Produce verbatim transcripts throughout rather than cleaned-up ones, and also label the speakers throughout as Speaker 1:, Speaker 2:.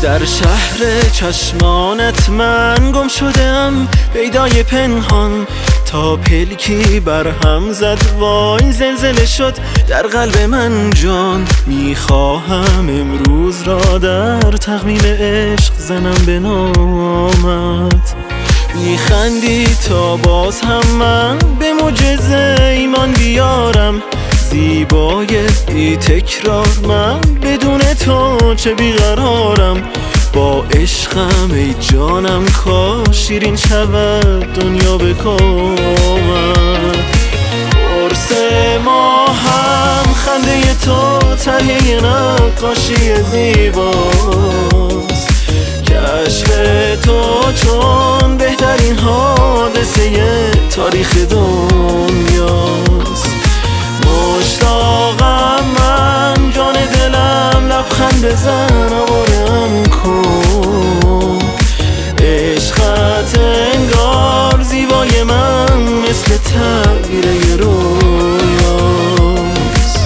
Speaker 1: در شهر چشمانت من گم شدم پیدای پنهان، تا پلکی برهم زد وای زلزله شد در قلب من جان. میخواهم امروز را در تقویم عشق زنم به نامت. میخندی تا باز هم من به معجزه ایمان بیارم، زیبای بی تکرار من بدون تو چه بیقرارم. با عشقم ای جانم کاش شیرین شود دنیا به کامت. قرص ما هم خنده تو تهیه نقاشی زیباست، کشف تو چون بهترین حادثه تاریخ دنیاست. مشتاقم من جان دلم لبخند بزن آوارم کن. عشقت انگار زیبای من مثل تعبیر رویاست.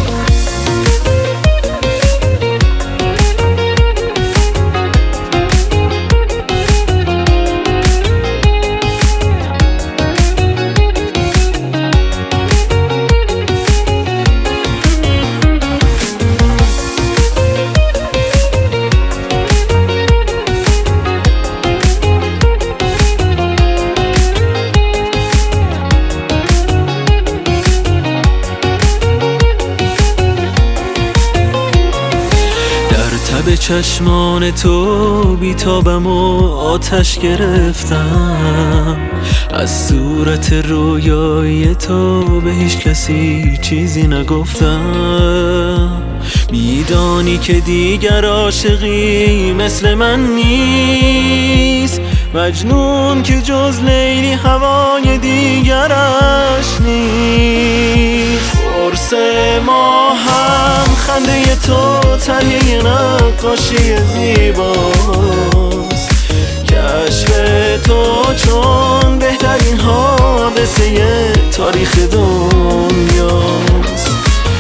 Speaker 1: به چشمان تو بیتابم و آتش گرفتم، از صورت رویایی تو به هیچ کسی چیزی نگفتم. میدانی که دیگر عاشقی مثل من نیست، مجنون که جز لیلی هوای دیگرش نیست. قرص ما هم خنده تو تهیه نقاشی زیباست، کشف تو چون بهترین حادثه تاریخ دنیاست.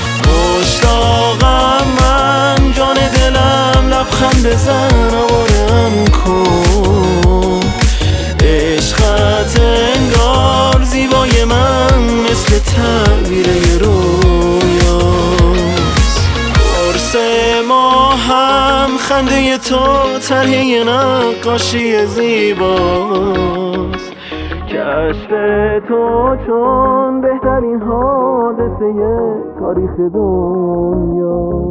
Speaker 1: مشتاقم من جان دلم لبخند بزن آوارم کن. عشقت انگار زیبای من مثل تعبیر رویاست. قرص ما هم خنده تو تهیه نقاشی زیباست، کشف تو چون بهترین حادثه تاریخ دنیا.